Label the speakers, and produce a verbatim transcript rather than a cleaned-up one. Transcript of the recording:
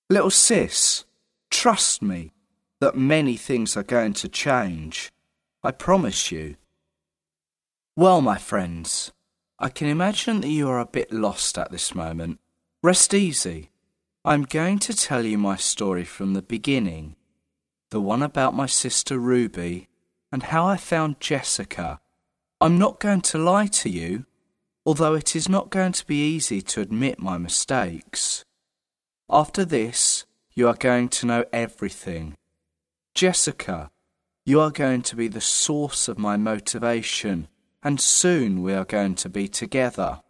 Speaker 1: Little sis, trust me that many things are going to change. I promise you. Well, my friends, I can imagine that you are a bit lost at this moment. Rest easy. I'm going to tell you my story from the beginning, the one about my sister Ruby and how I found Jessica. I'm not going to lie to you, although it is not going to be easy to admit my mistakes. After this, you are going to know everything. Jessica, you are going to be the source of my motivation, and soon we are going to be together.